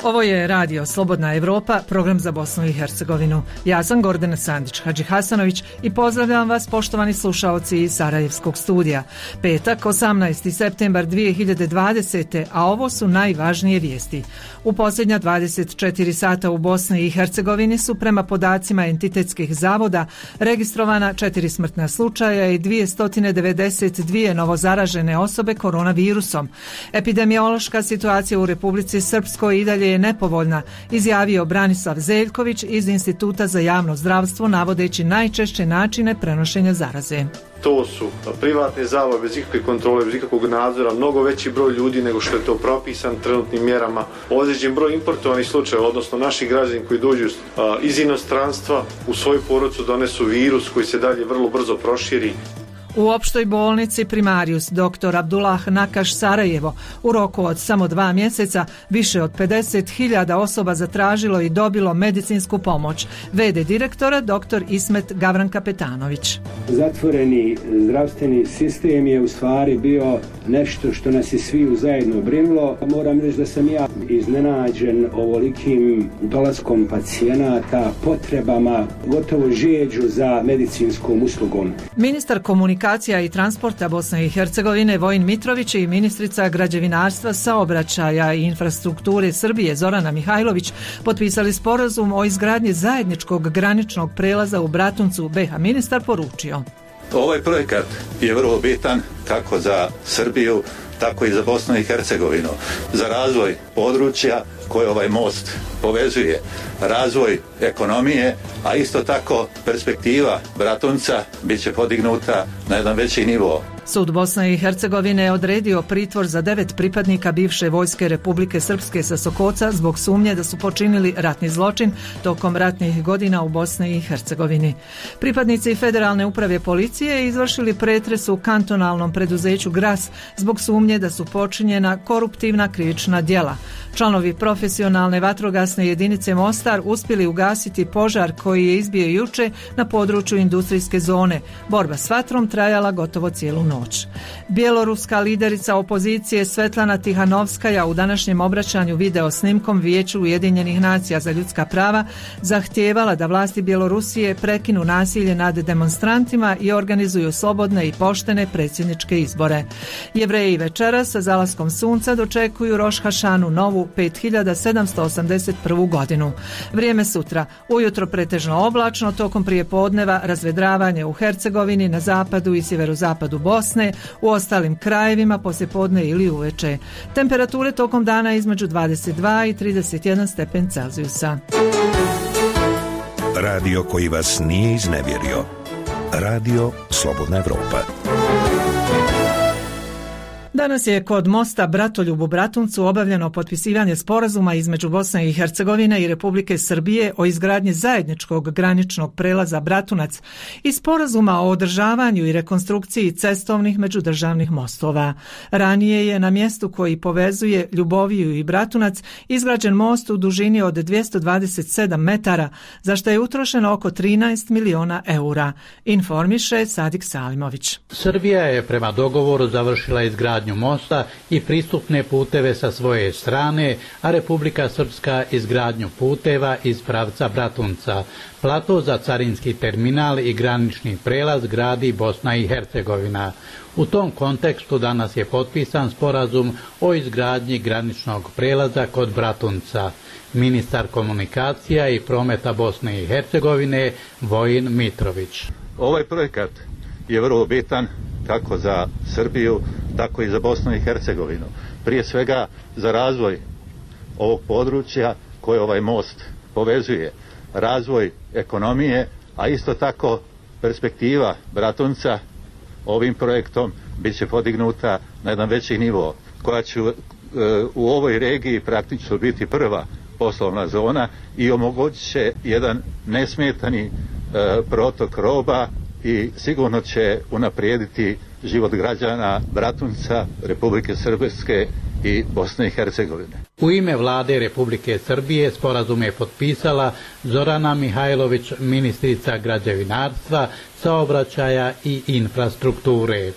Ovo je Radio Slobodna Evropa, program za Bosnu i Hercegovinu. Ja sam Gordana Sandić-Hadžihasanović i pozdravljam vas, poštovani slušaoci iz Sarajevskog studija. Petak, 18. septembar 2020. a ovo su najvažnije vijesti. U posljednja 24 sata u Bosni i Hercegovini su prema podacima entitetskih zavoda registrovana 4 smrtna slučaja i 292 novozaražene osobe koronavirusom. Epidemiološka situacija u Republici Srpskoj i dalje je nepovoljna, izjavio Branislav Zeljković iz Instituta za javno zdravstvo, navodeći najčešće načine prenošenja zaraze. To su privatne zavode bez ikakve kontrole, bez ikakvog nadzora, mnogo veći broj ljudi nego što je to propisan trenutnim mjerama. Određen broj importovanih slučajeva, odnosno naši građani koji dođu iz inostranstva u svoju porodicu donesu virus koji se dalje vrlo brzo proširi. U opštoj bolnici Primarius dr. Abdullah Nakaš Sarajevo u roku od samo 2 mjeseca više od 50.000 osoba zatražilo i dobilo medicinsku pomoć. V.d. direktora dr. Ismet Gavran-Kapetanović. Zatvoreni zdravstveni sistem je u stvari bio nešto što nas je sviju zajedno brinulo. Moram reći da sam ja iznenađen ovolikim dolaskom pacijenata, potrebama, gotovo žeđu za medicinskom uslugom. Ministar komunikacija i transporta Bosne i Hercegovine Vojin Mitrović i ministrica građevinarstva, saobraćaja i infrastrukture Srbije Zorana Mihajlović potpisali sporazum o izgradnji zajedničkog graničnog prelaza u Bratuncu. BiH ministar poručio: Ovaj projekat je vrlo bitan kako za Srbiju, tako i za Bosnu i Hercegovinu, za razvoj područja koje ovaj most povezuje, razvoj ekonomije, a isto tako perspektiva Bratunca bit će podignuta na jedan veći nivo. Sud Bosne i Hercegovine je odredio pritvor za 9 pripadnika bivše vojske Republike Srpske sa Sokoca zbog sumnje da su počinili ratni zločin tokom ratnih godina u Bosni i Hercegovini. Pripadnici Federalne uprave policije izvršili pretres u kantonalnom preduzeću Gras zbog sumnje da su počinjena koruptivna krivična djela. Članovi profesionalne vatrogasne jedinice Mostar uspjeli ugasiti požar koji je izbio juče na području industrijske zone. Borba s vatrom trajala gotovo cijelu noć. Bjeloruska liderica opozicije Svetlana Tihanovskaja u današnjem obraćanju video snimkom Vijeću Ujedinjenih nacija za ljudska prava zahtijevala da vlasti Bjelorusije prekinu nasilje nad demonstrantima i organizuju slobodne i poštene predsjedničke izbore. Jevreji večeras sa zalaskom sunca dočekuju Roš Hašanu, novu 5781. godinu. Vrijeme sutra: ujutro pretežno oblačno, tokom prijepodneva razvedravanje u Hercegovini, na zapadu i sjeverozapadu Bosne, u ostalim krajevima poslijepodne ili uveče. Temperature tokom dana između 22 i 31 stepen Celzijusa. Radio koji vas nije iznevjerio. Radio Slobodna Evropa. Danas je kod mosta Bratoljub u Bratuncu obavljeno potpisivanje sporazuma između Bosne i Hercegovine i Republike Srbije o izgradnji zajedničkog graničnog prelaza Bratunac i sporazuma o održavanju i rekonstrukciji cestovnih međudržavnih mostova. Ranije je na mjestu koji povezuje Ljuboviju i Bratunac izgrađen most u dužini od 227 metara, za što je utrošeno oko 13 miliona eura, informiše Sadik Salimović. Srbija je prema dogovoru završila izgradnju mosta i pristupne puteve sa svoje strane, a Republika Srpska izgradnju puteva iz pravca Bratunca. Plato za carinski terminal i granični prelaz gradi Bosna i Hercegovina. U tom kontekstu danas je potpisan sporazum o izgradnji graničnog prelaza kod Bratunca. Ministar komunikacija i prometa Bosne i Hercegovine Vojin Mitrović. Ovaj projekat je vrlo bitan kako za Srbiju, tako i za Bosnu i Hercegovinu. Prije svega za razvoj ovog područja koje ovaj most povezuje, razvoj ekonomije, a isto tako perspektiva Bratunca ovim projektom bit će podignuta na jedan veći nivo, koja će u ovoj regiji praktično biti prva poslovna zona i omogućit će jedan nesmetani protok roba i sigurno će unaprijediti život građana Bratunca, Republike Srpske i Bosne i Hercegovine. U ime vlade Republike Srbije sporazum je potpisala Zorana Mihajlović, ministrica građevinarstva, saobraćaja i infrastrukture.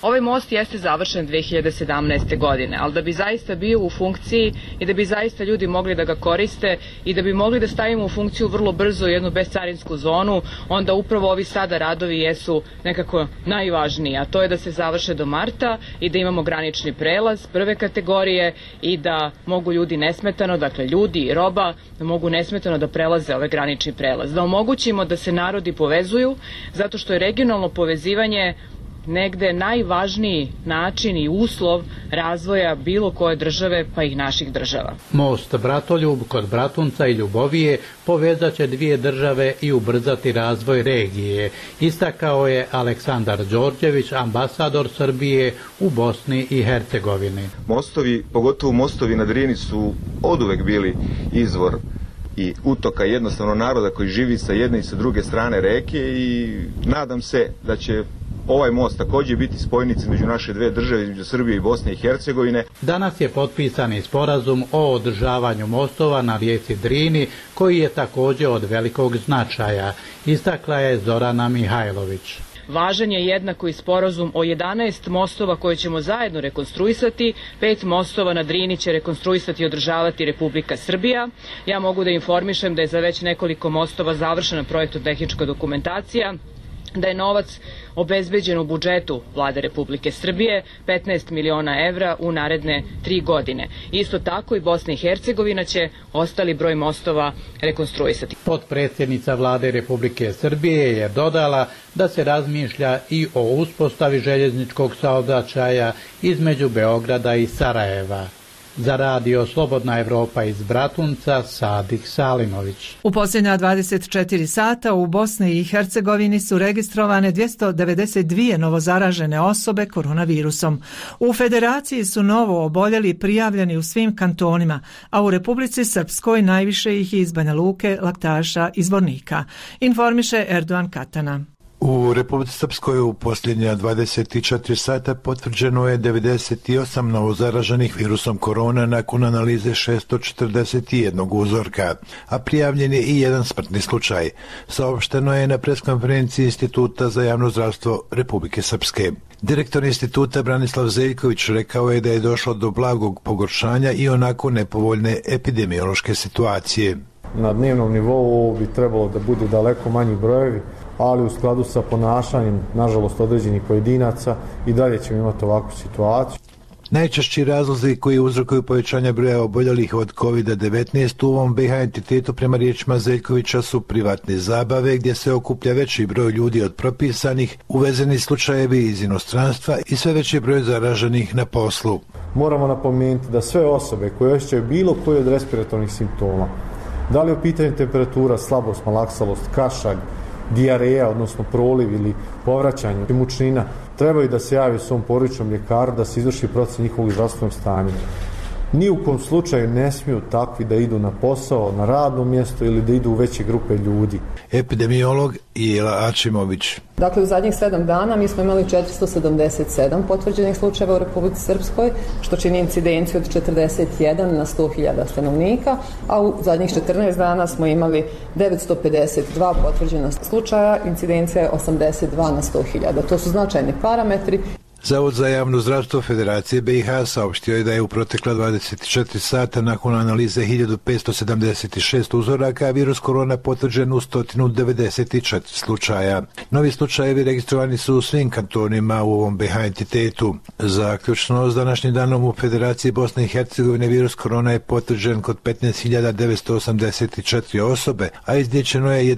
Ovaj most jeste završen 2017. godine, ali da bi zaista bio u funkciji i da bi zaista ljudi mogli da ga koriste i da bi mogli da stavimo u funkciju vrlo brzo jednu bescarinsku zonu, onda upravo ovi sada radovi jesu nekako najvažniji, a to je da se završe do marta i da imamo granični prelaz prve kategorije i da mogu ljudi nesmetano, dakle ljudi i roba, da mogu nesmetano da prelaze ovaj granični prelaz. Da omogućimo da se narodi povezuju, zato što je regionalno povezivanje negde najvažniji način i uslov razvoja bilo koje države, pa i naših država. Most Bratoljub kod Bratunca i Ljubovije povezat će dvije države i ubrzati razvoj regije, istakao je Aleksandar Đorđević, ambasador Srbije u Bosni i Hercegovini. Mostovi, pogotovo mostovi na Drini, su oduvek bili izvor i utoka jednostavno naroda koji živi sa jedne i sa druge strane reke i nadam se da će ovaj most također biti spojnica među naše dve države, između Srbije i Bosne i Hercegovine. Danas je potpisan i sporazum o održavanju mostova na rijeci Drini, koji je također od velikog značaja, istakla je Zorana Mihajlović. Važan je jednako i sporazum o 11 mostova koje ćemo zajedno rekonstruisati. 5 mostova na Drini će rekonstruisati i održavati Republika Srbija. Ja mogu da informišem da je za već nekoliko mostova završena projektno-tehnička dokumentacija, da je novac obezbeđen u budžetu Vlade Republike Srbije 15 miliona evra u naredne 3 godine. Isto tako i Bosna i Hercegovina će ostali broj mostova rekonstruisati. Potpredsjednica Vlade Republike Srbije je dodala da se razmišlja i o uspostavi željezničkog saobraćaja između Beograda i Sarajeva. Za radio Slobodna Evropa iz Bratunca, Sadik Salimović. U posljednja 24 sata u Bosni i Hercegovini su registrovane 292 novozaražene osobe koronavirusom. U Federaciji su novo oboljeli prijavljeni u svim kantonima, a u Republici Srpskoj najviše ih je iz Banja Luke, Laktaša i Zvornika. Informiše Erdogan Katana. U Republici Srpskoj u posljednja 24 sata potvrđeno je 98 novozaraženih virusom korona nakon analize 641 uzorka, a prijavljen je i jedan smrtni slučaj. Saopšteno je na preskonferenciji Instituta za javno zdravstvo Republike Srpske. Direktor instituta Branislav Zeljković rekao je da je došlo do blagog pogoršanja i onako nepovoljne epidemiološke situacije. Na dnevnom nivou bi trebalo da budu daleko manji brojevi, ali u skladu sa ponašanjem, nažalost, određenih pojedinaca i dalje ćemo imati ovakvu situaciju. Najčešći razlozi koji uzrokuju povećanje broja oboljelih od COVID-19 u ovom BiH entitetu prema riječima Zeljkovića su privatne zabave gdje se okuplja veći broj ljudi od propisanih, uvezeni slučajevi iz inostranstva i sve veći broj zaraženih na poslu. Moramo napomenuti da sve osobe koje osjećaju bilo koji od respiratornih simptoma, da li je u pitanju temperatura, slabost, malaksalost, kašalj, dijareja, odnosno proliv ili povraćanje mučnina, trebaju da se javi svom porodičnom ljekaru da se izvrši procjena njihovog zdravstvenog stanja. Ni u kom slučaju ne smiju takvi da idu na posao, na radno mjesto ili da idu u veće grupe ljudi. Epidemiolog Jela Ačimović. Dakle, u zadnjih 7 dana mi smo imali 477 potvrđenih slučajeva u Republici Srpskoj, što čini incidenciju od 41 na 100.000 stanovnika, a u zadnjih 14 dana smo imali 952 potvrđena slučaja, incidencija je 82 na 100.000. To su značajni parametri. Zavod za javno zdravstvo Federacije BiH saopštio je da je u protekla 24 sata nakon analize 1576 uzoraka virus korona potvrđen u 194 slučaja. Novi slučajevi registrovani su u svim kantonima u ovom BiH entitetu. Zaključno, s današnjim danom u Federaciji Bosne i Hercegovine virus korona je potvrđen kod 15.984 osobe, a izliječeno je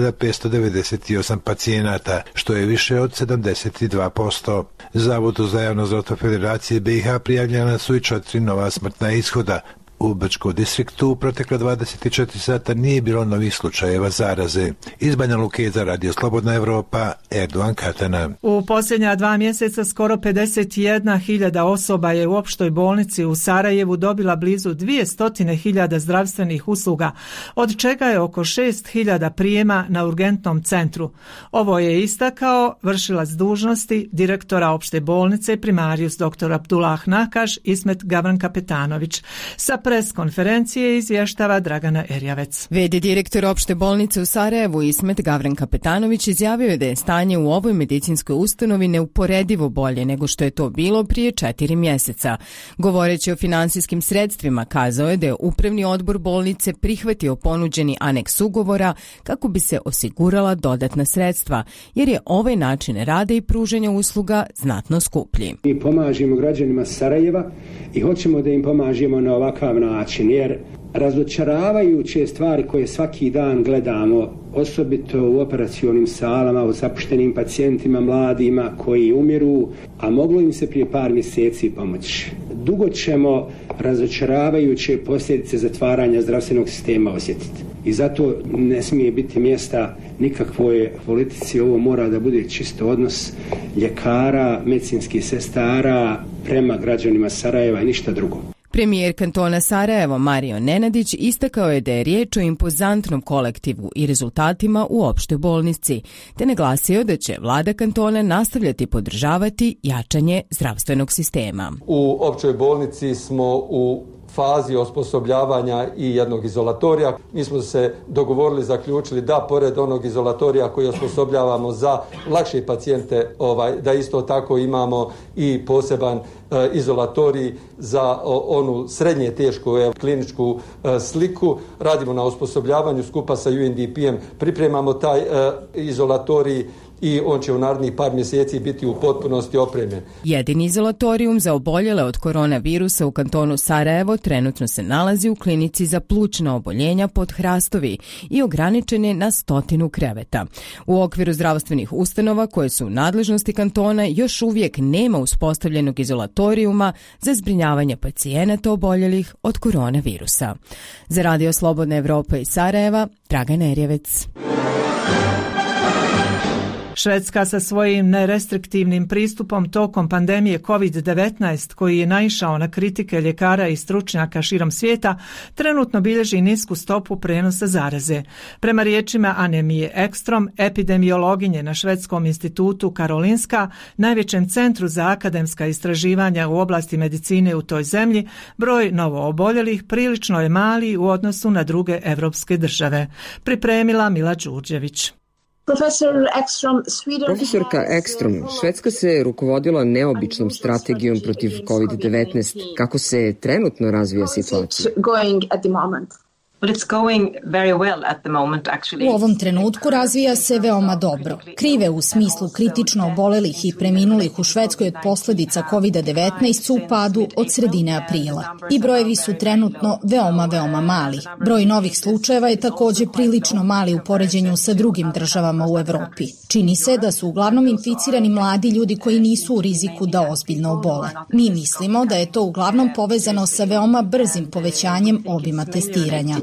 11.598 pacijenata, što je više od 72%. Zavodu za javno zdravstvo Federacije BiH prijavljena su i 4 nova smrtna ishoda. U Brčkom distriktu u protekla 24 sata nije bilo novih slučajeva zaraze. Iz Banja Luke za radio Slobodna Evropa, Erdogan Katana. U posljednja 2 mjeseca skoro 51.000 osoba je u opštoj bolnici u Sarajevu dobila blizu 200.000 zdravstvenih usluga, od čega je oko 6.000 prijema na urgentnom centru. Ovo je istakao vršilac dužnosti direktora opšte bolnice primarijus dr. Abdullah Nakaš Ismet Gavran Kapetanović. Sa pres konferencije izvještava Dragana Erjavec. V.d. direktor opšte bolnice u Sarajevu Ismet Gavran Kapetanović izjavio je da je stanje u ovoj medicinskoj ustanovi neuporedivo bolje nego što je to bilo prije 4 mjeseca. Govoreći o finansijskim sredstvima, kazao je da je upravni odbor bolnice prihvatio ponuđeni aneks ugovora kako bi se osigurala dodatna sredstva, jer je ovaj način rada i pružanja usluga znatno skuplji. Mi pomažemo građanima Sarajeva i hoćemo da im pomažemo na ovakav način, jer razočaravajuće stvari koje svaki dan gledamo, osobito u operacionim salama, u zapuštenim pacijentima, mladima koji umiru, a moglo im se prije par mjeseci pomoći. Dugo ćemo razočaravajuće posljedice zatvaranja zdravstvenog sistema osjetiti. I zato ne smije biti mjesta nikakvoj politici, ovo mora da bude čisto odnos ljekara, medicinskih sestara prema građanima Sarajeva i ništa drugo. Premijer kantona Sarajevo Mario Nenadić istakao je da je riječ o impozantnom kolektivu i rezultatima u opštoj bolnici, te naglasio da će vlada kantona nastavljati podržavati jačanje zdravstvenog sistema. U općoj bolnici smo u fazi osposobljavanja i jednog izolatorija. Mi smo se dogovorili, zaključili da pored onog izolatorija koji osposobljavamo za lakše pacijente, da isto tako imamo i poseban izolatorij za onu srednje tešku kliničku sliku. Radimo na osposobljavanju skupa sa UNDP-em, pripremamo taj izolatorij i on će u narednih par mjeseci biti u potpunosti opremljen. Jedini izolatorijum za oboljele od koronavirusa u kantonu Sarajevo trenutno se nalazi u klinici za plućna oboljenja pod Hrastovi i ograničen je na 100 kreveta. U okviru zdravstvenih ustanova koje su u nadležnosti kantona još uvijek nema uspostavljenog izolatorijuma za zbrinjavanje pacijenata oboljelih od koronavirusa. Za Radio Slobodna Evropa iz Sarajeva, Dragana Erjavec. Švedska sa svojim nerestriktivnim pristupom tokom pandemije COVID-19, koji je naišao na kritike ljekara i stručnjaka širom svijeta, trenutno bilježi nisku stopu prenosa zaraze. Prema riječima Anemije Ekstrom, epidemiologinje na Švedskom institutu Karolinska, najvećem centru za akademska istraživanja u oblasti medicine u toj zemlji, broj novooboljelih prilično je mali u odnosu na druge evropske države. Mila Đurđević. Profesorka Ekstrom, Švedska se rukovodila neobičnom strategijom protiv COVID-19. Kako se trenutno razvija situacija? U ovom trenutku razvija se veoma dobro. Krive u smislu kritično obolelih i preminulih u Švedskoj od posljedica COVID-19 su u padu od sredine aprila. I brojevi su trenutno veoma mali. Broj novih slučajeva je također prilično mali u poređenju sa drugim državama u Europi. Čini se da su uglavnom inficirani mladi ljudi koji nisu u riziku da ozbiljno obole. Mi mislimo da je to uglavnom povezano sa veoma brzim povećanjem obima testiranja.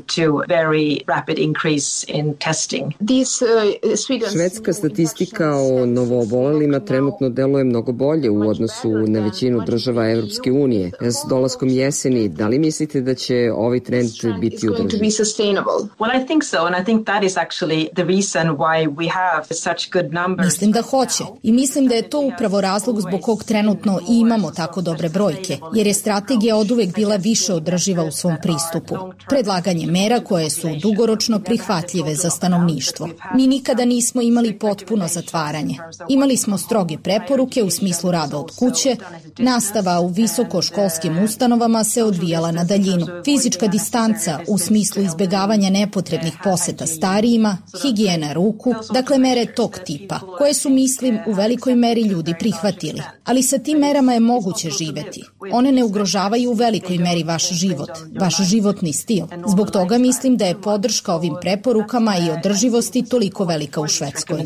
Švedska statistika o novoobolelima trenutno deluje mnogo bolje u odnosu na većinu država Evropske unije. S dolaskom jeseni, da li mislite da će ovaj trend biti održiv? Mislim da hoće i mislim da je to upravo razlog zbog kog trenutno i imamo tako dobre brojke, jer je strategija oduvek bila više održiva u svom pristupu. Predlaganje mera koje su dugoročno prihvatljive za stanovništvo. Mi nikada nismo imali potpuno zatvaranje. Imali smo stroge preporuke u smislu rada od kuće, nastava u visokoškolskim ustanovama se odvijala na daljinu. Fizička distanca u smislu izbjegavanja nepotrebnih poseta starijima, higijena ruku, dakle mere tog tipa, koje su, mislim, u velikoj meri ljudi prihvatili. Ali sa tim merama je moguće živjeti. One ne ugrožavaju u velikoj meri vaš život, vaš životni stil. Zbog toga mislim da je podrška ovim preporukama i održivosti toliko velika u Švedskoj.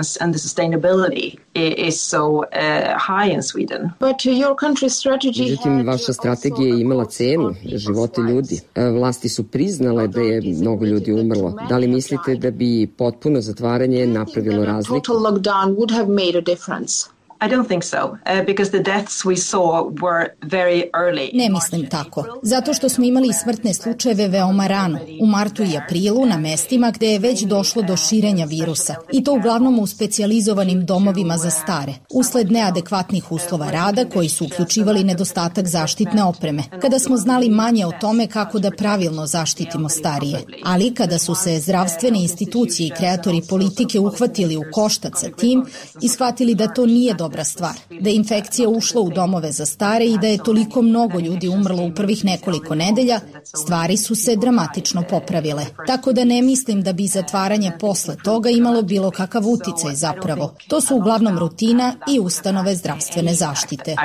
Međutim, vaša strategija je imala cenu, živote ljudi. Vlasti su priznale da je mnogo ljudi umrlo. Da li mislite da bi potpuno zatvaranje napravilo razliku? Ne mislim tako, zato što smo imali smrtne slučajeve veoma rano, u martu i aprilu na mestima gde je već došlo do širenja virusa i to uglavnom u specijalizovanim domovima za stare, usled neadekvatnih uslova rada koji su uključivali nedostatak zaštitne opreme, kada smo znali manje o tome kako da pravilno zaštitimo starije. Ali kada su se zdravstvene institucije i kreatori politike uhvatili u koštac sa tim i shvatili da to nije dobra stvar, da je infekcija ušla u domove za stare i da je toliko mnogo ljudi umrlo u prvih nekoliko nedelja, stvari su se dramatično popravile. Tako da ne mislim da bi zatvaranje posle toga imalo bilo kakav uticaj zapravo. To su uglavnom rutina i ustanove zdravstvene zaštite.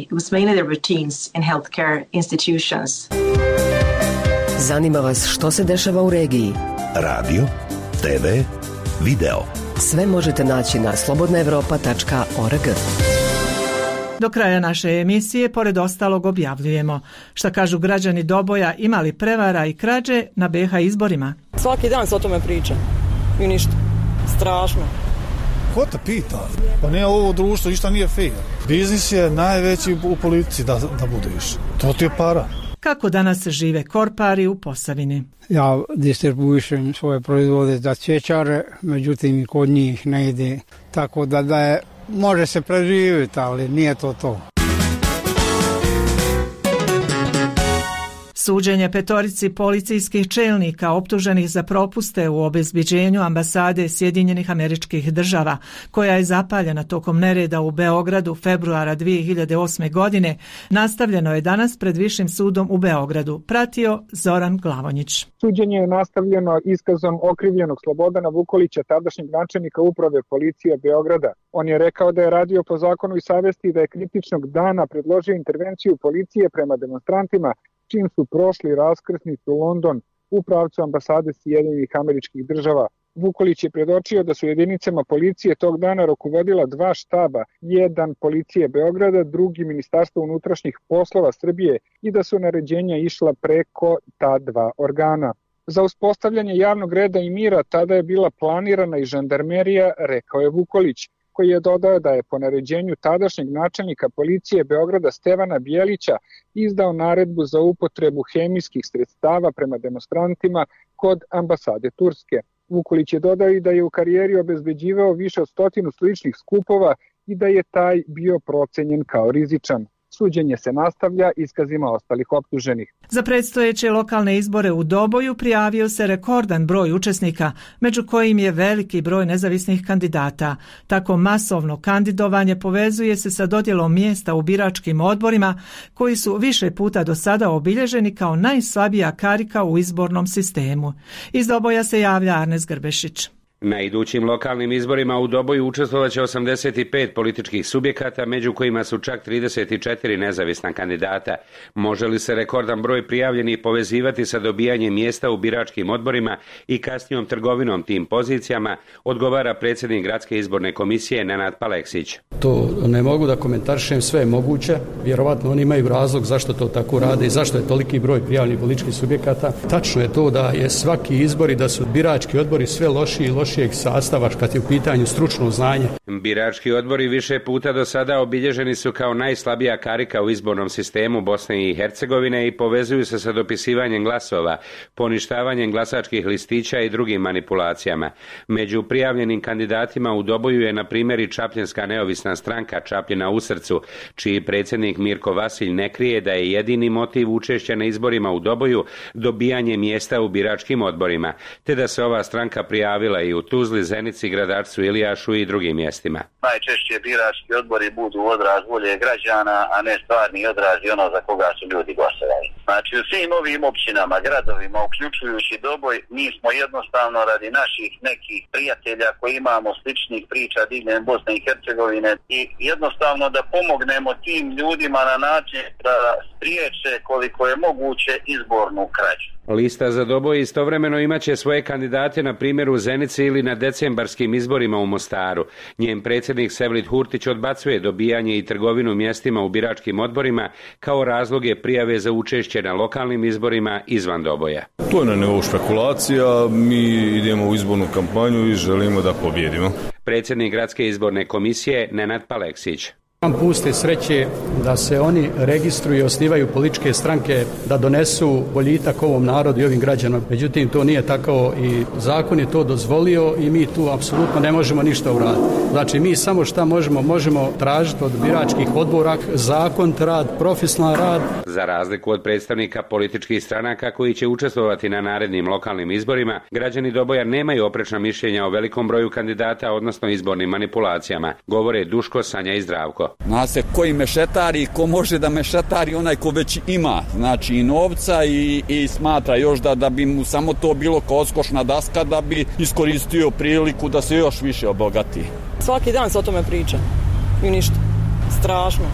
Zanima vas što se dešava u regiji? Radio, TV, video. Sve možete naći na slobodnaevropa.org. Do kraja naše emisije, pored ostalog, objavljujemo šta kažu građani Doboja, imali prevara i krađe na BiH izborima. Svaki dan se o tome priča i ništa. Strašno. Ko te pita? Pa nije ovo društvo, ništa nije fair. Biznis je najveći u politici da budeš. To ti je para. Kako danas žive korpari u Posavini? Ja distribuišem svoje proizvode za cvjećare, međutim kod njih ne ide. Tako da je, može se preživjeti, ali nije to. Suđenje petorici policijskih čelnika optuženih za propuste u obezbeđenju ambasade Sjedinjenih Američkih Država, koja je zapaljena tokom nereda u Beogradu februara 2008. godine, nastavljeno je danas pred Višim sudom u Beogradu. Pratio Zoran Glavonjić. Suđenje je nastavljeno iskazom okrivljenog Slobodana Vukolića, tadašnjeg načelnika uprave policije Beograda. On je rekao da je radio po zakonu i savesti i da je kritičnog dana predložio intervenciju policije prema demonstrantima, čim su prošli raskrsnicu London u pravcu ambasade Sjedinjenih Američkih Država. Vukolić je predočio da su jedinicama policije tog dana rukovodila dva štaba, jedan policije Beograda, drugi Ministarstvo unutrašnjih poslova Srbije i da su naređenja išla preko ta dva organa. Za uspostavljanje javnog reda i mira tada je bila planirana i žandarmerija, rekao je Vukolić, koji je dodao da je po naređenju tadašnjeg načelnika policije Beograda Stevana Bjelića izdao naredbu za upotrebu hemijskih sredstava prema demonstrantima kod ambasade Turske. Vukolić je dodao i da je u karijeri obezbeđivao više od 100 sličnih skupova i da je taj bio procenjen kao rizičan. Suđenje se nastavlja iskazima ostalih optuženih. Za predstojeće lokalne izbore u Doboju prijavio se rekordan broj učesnika, među kojim je veliki broj nezavisnih kandidata. Tako masovno kandidovanje povezuje se sa dodjelom mjesta u biračkim odborima, koji su više puta do sada obilježeni kao najslabija karika u izbornom sistemu. Iz Doboja se javlja Arnes Grbešić. Na idućim lokalnim izborima u Doboju učestvovaće 85 političkih subjekata, među kojima su čak 34 nezavisna kandidata. Može li se rekordan broj prijavljenih povezivati sa dobijanjem mjesta u biračkim odborima i kasnijom trgovinom tim pozicijama, odgovara predsjednik Gradske izborne komisije Nenad Paleksić. To ne mogu da komentarišem, sve je moguće. Vjerovatno oni imaju razlog zašto to tako rade i zašto je toliki broj prijavljenih političkih subjekata. Tačno je to da je svaki izbor i da su birački odbori sve lošiji i lošijeg sastava kad je u pitanju stručno znanje. Birački odbori više puta do sada obilježeni su kao najslabija karika u izbornom sistemu Bosne i Hercegovine i povezuju se sa dopisivanjem glasova, poništavanjem glasačkih listića i drugim manipulacijama. Među prijavljenim kandidatima u Doboju je na primjer i Čapljenska neovisna stranka Čapljina u srcu, čiji predsjednik Mirko Vasilj ne krije da je jedini motiv učešća na izborima u Doboju dobijanje mjesta u biračkim odborima, te da se ova stranka prijavila i u Tuzli, Zenici, Gradačcu, Ilijašu i drugim mjestima. Najčešće birački odbori budu odraz volje građana, a ne stvarni odraz i ono za koga su ljudi glasovali. Znači u svim ovim općinama, gradovima, uključujući Doboj, mi smo jednostavno radi naših nekih prijatelja koji imamo sličnih priča diljem Bosne i Hercegovine i jednostavno da pomognemo tim ljudima na način da spriječe koliko je moguće izbornu krađu. Lista za Doboj istovremeno imaće svoje kandidate na primjer u Zenici ili na decembarskim izborima u Mostaru. Njen predsjednik Sevlit Hurtić odbacuje dobijanje i trgovinu mjestima u biračkim odborima kao razloge prijave za učešće na lokalnim izborima izvan Doboja. To je na nivou špekulacija, mi idemo u izbornu kampanju i želimo da pobjedimo. predsjednik Gradske izborne komisije Nenad Paleksić. Puste sreće da se oni registruju i osnivaju političke stranke da donesu boljitak ovom narodu i ovim građanima. Međutim, to nije tako i zakon je to dozvolio i mi tu apsolutno ne možemo ništa uraditi. Znači, mi samo šta možemo tražiti od biračkih odbora zakonit rad, profesionalan rad. Za razliku od predstavnika političkih stranaka koji će učestvovati na narednim lokalnim izborima, građani Doboja nemaju oprečna mišljenja o velikom broju kandidata, odnosno izbornim manipulacijama, govore Duško, Sanja i Zdravko. Zna se koji mešetari, ko može da mešetari, onaj ko već ima, znači i novca i smatra još da bi mu samo to bilo kao odskočna daska da bi iskoristio priliku da se još više obogati. Svaki dan se o tome priča i ništa. Strašno.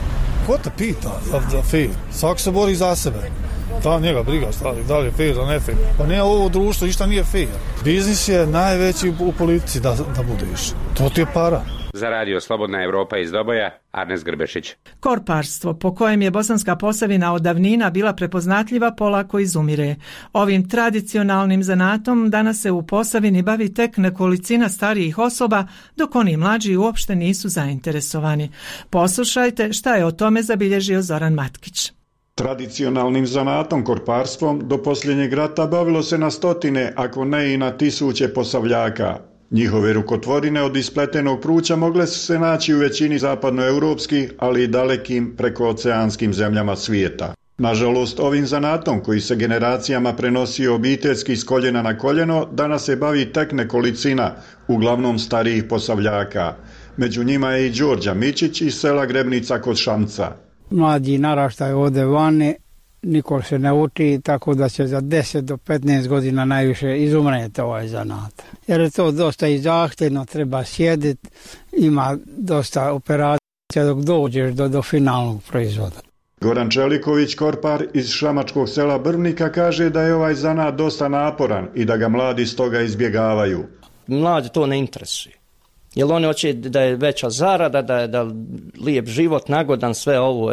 Ko te pita za fair? Svako se bori za sebe. Da njega briga da li je fair ili ne fair. Pa nije ovo društvo, ništa nije fair. Biznis je najveći u politici da budeš. To ti je para. Za radio Slobodna Evropa iz Doboja, Arnes Grbešić. Korparstvo, po kojem je Bosanska Posavina od davnina bila prepoznatljiva, polako izumire. Ovim tradicionalnim zanatom danas se u Posavini bavi tek nekolicina starijih osoba, dok oni mlađi uopšte nisu zainteresovani. Poslušajte šta je o tome zabilježio Zoran Matkić. Tradicionalnim zanatom korparstvom do posljednjeg rata bavilo se na stotine, ako ne i na tisuće posavljaka. Njihove rukotvorine od ispletenog pruća mogle su se naći u većini zapadnoevropskih, ali i dalekim prekooceanskim zemljama svijeta. Nažalost, ovim zanatom koji se generacijama prenosio obiteljski s koljena na koljeno, danas se bavi tek nekolicina, uglavnom starijih posavljaka. Među njima je i Đorđa Mičić iz sela Grebnica kod Šamca. Mlađi naraštaj ode vani, niko se ne uči, tako da će za 10 do 15 godina najviše izumreti ovaj zanat. Jer je to dosta i zahtjevno, treba sjediti, ima dosta operacija dok dođeš do finalnog proizvoda. Goran Čeliković, korpar iz šamačkog sela Brvnika, kaže da je ovaj zanat dosta naporan i da ga mladi stoga izbjegavaju. Mladi to ne interesuje. Jer oni hoće da je veća zarada, da lijep život, nagodan, sve ovo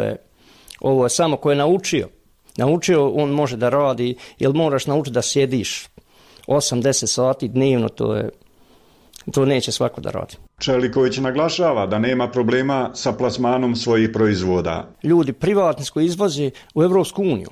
je samo ko je naučio. Naučio, on može da radi, jer moraš naučiti da sjediš 8-10 sati dnevno, to neće svako da radi. Čeliković naglašava da nema problema sa plasmanom svojih proizvoda. Ljudi privatni koji izvoze u Evropsku uniju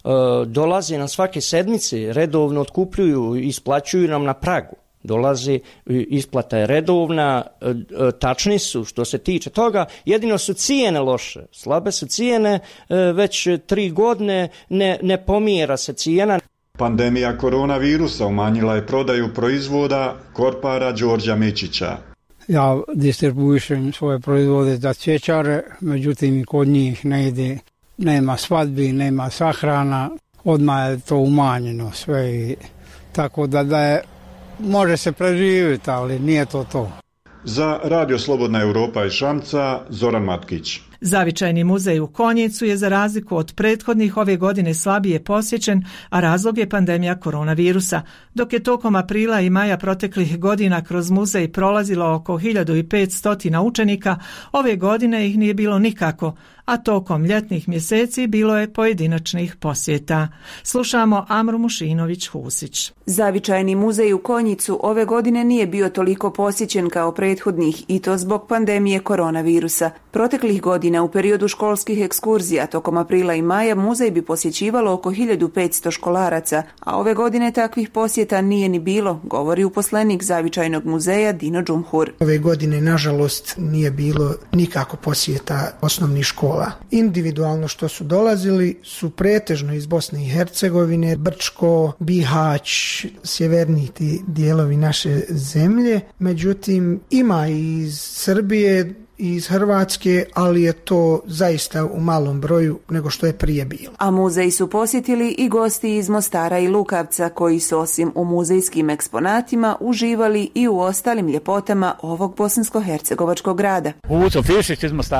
dolaze na svake sedmice, redovno otkupljuju i isplaćuju nam na pragu. Dolaze, isplata je redovna, tačni su što se tiče toga, jedino su cijene loše, slabe su cijene, već 3 godine ne pomjera se cijena. Pandemija koronavirusa umanjila je prodaju proizvoda korpara Đorđa Mičića. Ja distribuišem svoje proizvode za cvjećare, međutim i kod njih ne ide, nema svadbi, nema sahrana, odmah je to umanjeno sve, tako da je može se preživjeti, ali nije to. Za Radio Slobodna Evropa iz Šamca, Zoran Matkić. Zavičajni muzej u Konjicu je za razliku od prethodnih ove godine slabije posjećen, a razlog je pandemija koronavirusa. Dok je tokom aprila i maja proteklih godina kroz muzej prolazilo oko 1500 učenika, ove godine ih nije bilo nikako, a tokom ljetnih mjeseci bilo je pojedinačnih posjeta. Slušamo Amru Mušinović-Husić. Zavičajni muzej u Konjicu ove godine nije bio toliko posjećen kao prethodnih i to zbog pandemije koronavirusa. Proteklih godina u periodu školskih ekskurzija tokom aprila i maja muzej bi posjećivalo oko 1500 školaraca, a ove godine takvih posjeta nije ni bilo, govori uposlenik Zavičajnog muzeja Dino Džumhur. Ove godine, nažalost, nije bilo nikako posjeta osnovnih škola. Individualno što su dolazili su pretežno iz Bosne i Hercegovine, Brčko, Bihać, sjeverni ti dijelovi naše zemlje. Međutim, ima i iz Srbije, iz Hrvatske, ali je to zaista u malom broju nego što je prije bilo. A muzej su posjetili i gosti iz Mostara i Lukavca, koji su osim u muzejskim eksponatima uživali i u ostalim ljepotama ovog bosansko-hercegovačkog grada. Uco Fišić iz Mostara.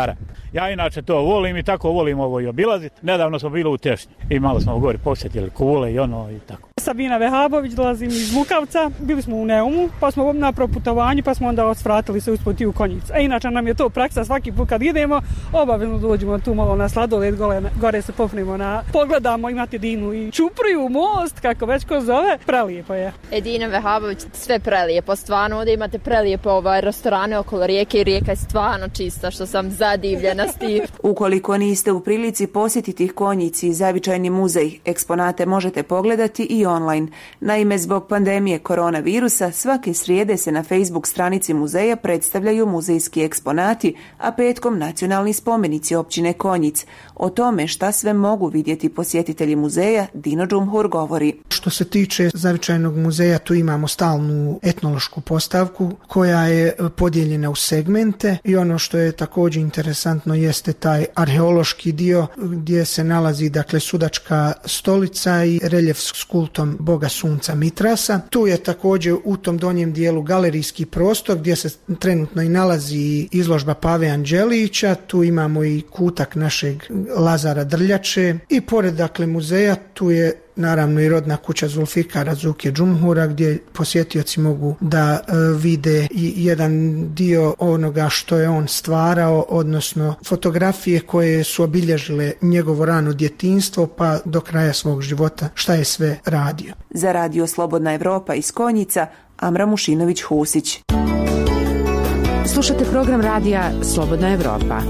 Ja inače to volim i tako volim ovo i obilaziti. Nedavno smo bili u Tešnji i malo smo gori posjetili kule i ono i tako. Sabina Vehabović, dolazim iz Lukavca, bili smo u Neumu, pa smo na proputovanju, pa smo onda osvratili se usput i u Konjic. Inače nam je to praksa, svaki put kad idemo, obavezno dođemo tu malo na sladoled, gore se popnemo pogledamo, imate Dinu i Čupriju, most, kako već ko zove, prelijepo je. Edina Vehabović, sve prelijepo, stvarno, ovdje imate prelijepo restorane okolo rijeke i rijeka je stvarno čista, što sam zadivljena s tim. Ukoliko niste u prilici posjetiti Konjic i zavičajni muzej, eksponate možete pogledati i online. Naime, zbog pandemije koronavirusa, svake srijede se na Facebook stranici muzeja predstavljaju muzejski eksponati, a petkom nacionalni spomenici općine Konjic. O tome šta sve mogu vidjeti posjetitelji muzeja, Dino Džumhur govori. Što se tiče zavičajnog muzeja, tu imamo stalnu etnološku postavku koja je podijeljena u segmente i ono što je također interesantno jeste taj arheološki dio gdje se nalazi dakle sudačka stolica i reljef s kultom boga sunca Mitrasa. Tu je također u tom donjem dijelu galerijski prostor gdje se trenutno i nalazi izložba Pave Anđelića, tu imamo i kutak našeg Lazara Drljače i pored dakle muzeja tu je naravno i rodna kuća Zulfikara Zuke Džumhura gdje posjetioci mogu da vide i jedan dio onoga što je on stvarao, odnosno fotografije koje su obilježile njegovo rano djetinjstvo pa do kraja svog života šta je sve radio. Za Radio Slobodna Evropa iz Konjica, Amra Mušinović-Husić. Slušate program radija Slobodna Evropa.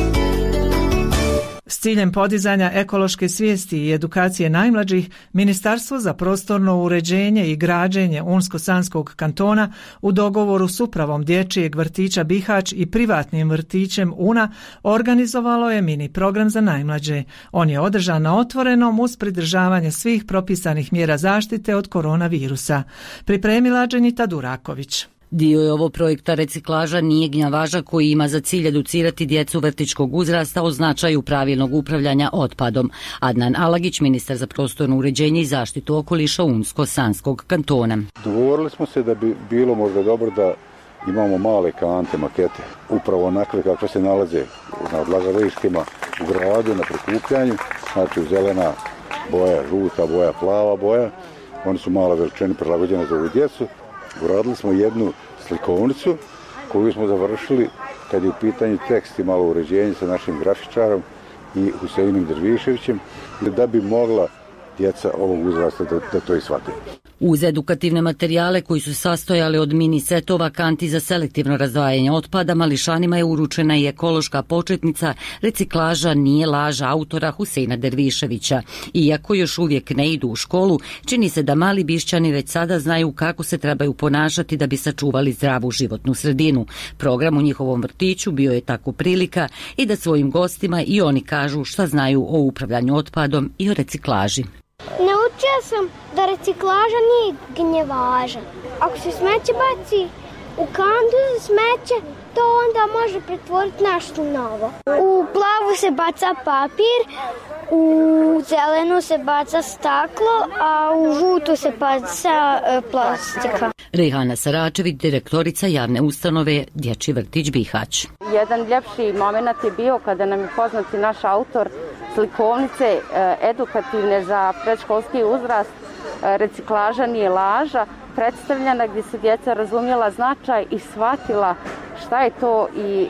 S ciljem podizanja ekološke svijesti i edukacije najmlađih, Ministarstvo za prostorno uređenje i građenje Unsko-Sanskog kantona u dogovoru s upravom dječjeg vrtića Bihać i privatnim vrtićem Una organizovalo je mini program za najmlađe. On je održan na otvorenom uz pridržavanje svih propisanih mjera zaštite od koronavirusa. Pripremila Dženita Duraković. Dio je ovo projekta reciklaža Nije gnjavaža koji ima za cilj educirati djecu vrtićkog uzrasta o značaju pravilnog upravljanja otpadom. Adnan Alagić, ministar za prostorno uređenje i zaštitu okoliša Unsko-Sanskog kantona. Dogovorili smo se da bi bilo možda dobro da imamo male kante, makete, upravo onakve kakve se nalaze na odlagalištima u gradu, na prikupljanju, znači zelena boja, žuta boja, plava boja. Oni su malo veličine prilagođene za ovu djecu. Uradili smo jednu slikovnicu koju smo završili kad je u pitanju tekst i malo uređenje sa našim grafičarom i Huseinom Derviševićem da bi mogla djeca ovog uzrasta da to i shvate. Uz edukativne materijale koji su sastojali od mini setova kanti za selektivno razdvajanje otpada, mališanima je uručena i ekološka početnica Reciklaža nije laža autora Huseina Derviševića. Iako još uvijek ne idu u školu, čini se da mali Bišćani već sada znaju kako se trebaju ponašati da bi sačuvali zdravu životnu sredinu. Program u njihovom vrtiću bio je tako prilika i da svojim gostima i oni kažu šta znaju o upravljanju otpadom i o reciklaži. Naučila sam da reciklaža nije gnjevaža. Ako se smeće baci u kantu za smeće, to onda može pretvoriti nešto novo. U plavu se baca papir, u zelenu se baca staklo, a u žutu se baca plastika. Rejhana Saračević, direktorica javne ustanove Dječji vrtić Bihać. Jedan ljepši moment je bio kada nam je poznati naš autor slikovnice edukativne za predškolski uzrast Reciklaža nije laža predstavljena gdje su djeca razumjela značaj i shvatila šta je to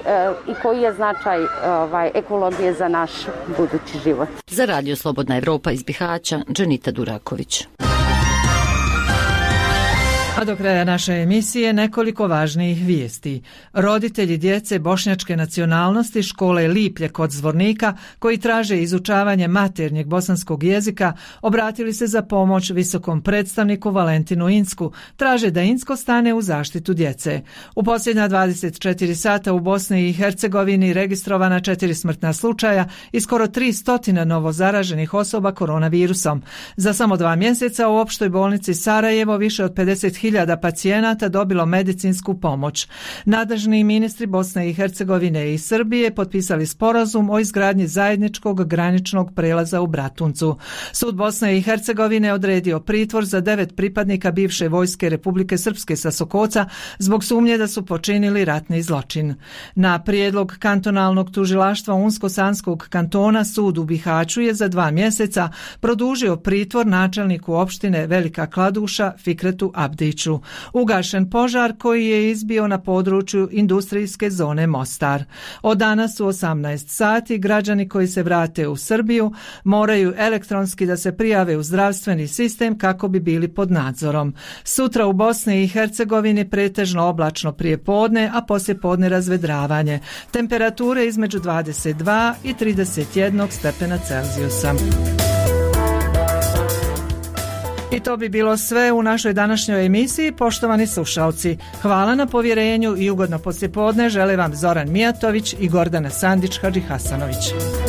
i koji je značaj ekologije za naš budući život. Za Radio Slobodna Evropa iz Bihaća, Dženita Duraković. A do kraja naše emisije nekoliko važnijih vijesti. Roditelji djece bošnjačke nacionalnosti škole Liplje kod Zvornika, koji traže izučavanje maternjeg bosanskog jezika, obratili se za pomoć visokom predstavniku Valentinu Insku. Traže da Insko stane u zaštitu djece. U posljednja 24 sata u Bosni i Hercegovini registrovana 4 smrtna slučaja i skoro 300 novo zaraženih osoba koronavirusom. Za samo 2 mjeseca u opštoj bolnici Sarajevo više od 50.000 hiljada pacijenata dobilo medicinsku pomoć. Nadležni ministri Bosne i Hercegovine i Srbije potpisali sporazum o izgradnji zajedničkog graničnog prelaza u Bratuncu. Sud Bosne i Hercegovine odredio pritvor za 9 pripadnika bivše vojske Republike Srpske sa Sokoca zbog sumnje da su počinili ratni zločin. Na prijedlog kantonalnog tužilaštva Unsko-Sanskog kantona sud u Bihaću je za 2 mjeseca produžio pritvor načelniku opštine Velika Kladuša Fikretu Abdiću. Ugašen požar koji je izbio na području industrijske zone Mostar. Od danas u 18 sati građani koji se vrate u Srbiju moraju elektronski da se prijave u zdravstveni sistem kako bi bili pod nadzorom. Sutra u Bosni i Hercegovini pretežno oblačno prije podne, a poslije podne razvedravanje. Temperature između 22 i 31 stepena Celzijusa. I to bi bilo sve u našoj današnjoj emisiji, poštovani slušalci. Hvala na povjerenju i ugodno poslijepodne žele vam Zoran Mijatović i Gordana Sandić Hadžihasanović.